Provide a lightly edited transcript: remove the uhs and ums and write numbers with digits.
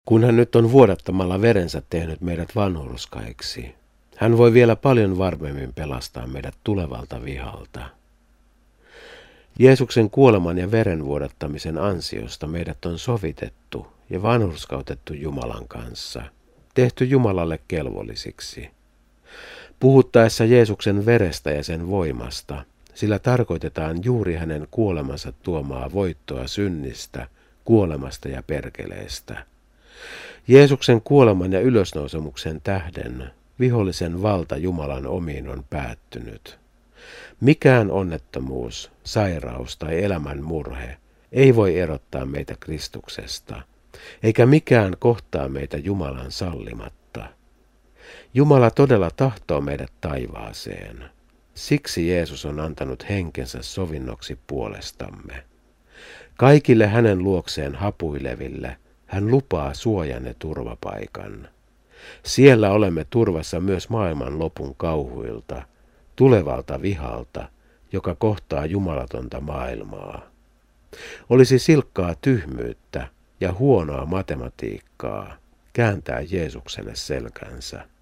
Kun hän nyt on vuodattamalla verensä tehnyt meidät vanhurskaiksi, hän voi vielä paljon varmemmin pelastaa meidät tulevalta vihalta. Jeesuksen kuoleman ja veren vuodattamisen ansiosta meidät on sovitettu ja vanhurskautettu Jumalan kanssa, tehty Jumalalle kelvollisiksi. Puhuttaessa Jeesuksen verestä ja sen voimasta, sillä tarkoitetaan juuri hänen kuolemansa tuomaa voittoa synnistä, kuolemasta ja perkeleestä. Jeesuksen kuoleman ja ylösnousemuksen tähden vihollisen valta Jumalan omiin on päättynyt. Mikään onnettomuus, sairaus tai elämän murhe ei voi erottaa meitä Kristuksesta, eikä mikään kohtaa meitä Jumalan sallimatta. Jumala todella tahtoo meidät taivaaseen. Siksi Jeesus on antanut henkensä sovinnoksi puolestamme. Kaikille hänen luokseen hapuileville hän lupaa suojan ja turvapaikan. Siellä olemme turvassa myös maailman lopun kauhuilta, tulevalta vihalta, joka kohtaa jumalatonta maailmaa. Olisi silkkaa tyhmyyttä ja huonoa matematiikkaa kääntää Jeesukselle selkänsä.